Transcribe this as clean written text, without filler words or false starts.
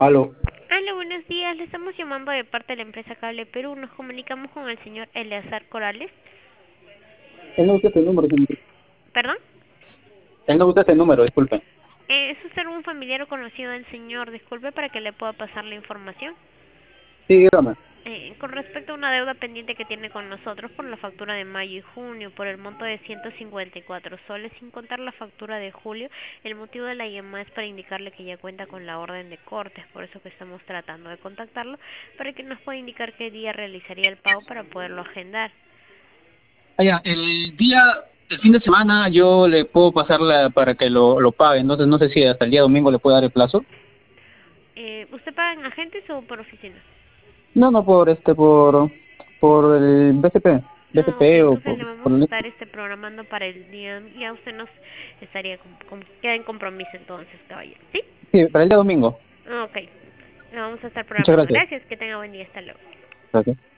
Aló, Hola, buenos días. Le estamos llamando de parte de la empresa Cable Perú. Nos comunicamos con el señor Eleazar Corales. tenga usted este número, señor. ¿Perdón? Tenga usted este número, disculpe. ¿Es usted un familiar o conocido del señor? Disculpe para que le pueda pasar la información. Sí, dígame. Con respecto a una deuda pendiente que tiene con nosotros por la factura de mayo y junio por el monto de 154 soles, sin contar la factura de julio, el motivo de la llamada es para indicarle que ya cuenta con la orden de cortes, por eso que estamos tratando de contactarlo, para que nos pueda indicar qué día realizaría el pago para poderlo agendar. Ya, el fin de semana yo le puedo pasarla para que lo pague, entonces no sé si hasta el día domingo le puedo dar el plazo. ¿Usted paga en agentes o por oficina? No, no, por el BCP, Ah, ok, BCP o entonces le por vamos a el... estar programando para el día, ya usted nos estaría, queda en compromiso entonces, caballero, ¿sí? Sí, para el día domingo. Ok, lo vamos a estar Muchas programando. gracias. Gracias, que tenga buen día, hasta luego. Gracias.